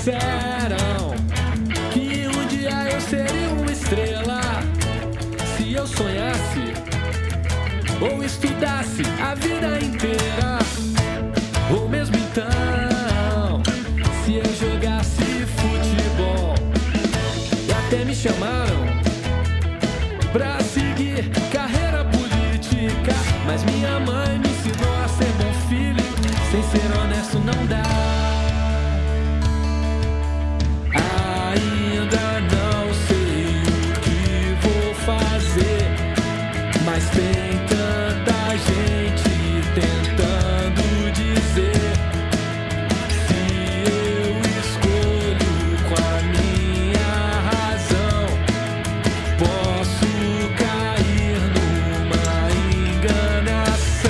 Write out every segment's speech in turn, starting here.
disseram que um dia eu seria uma estrela se eu sonhasse ou estudasse a vida inteira, ou mesmo então se eu jogasse futebol. E até me chamaram pra seguir carreira política, mas minha mãe me ensinou a ser bom filho. Sem ser honesto não dá. Ainda não sei o que vou fazer, mas tem tanta gente tentando dizer: se eu escolho com a minha razão, posso cair numa enganação.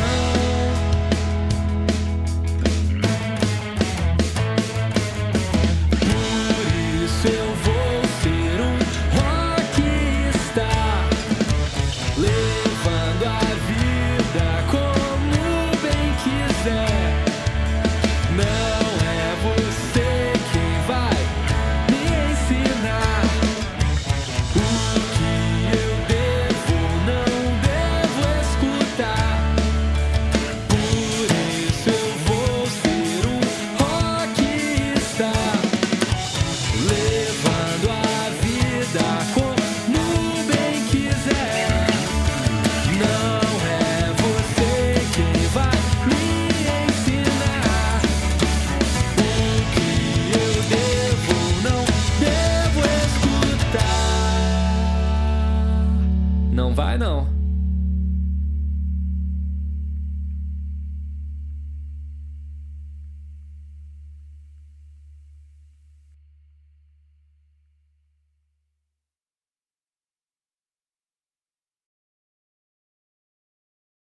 Por isso eu vou ser um rockstar, levando a vida como bem quiser. Não é você quem vai me ensinar o que eu devo ou não devo escutar. Por isso eu vou ser um rockstar, levando a vida como bem quiser. Não é você quem vai me ensinar o que eu devo ou não devo escutar. Não vai não.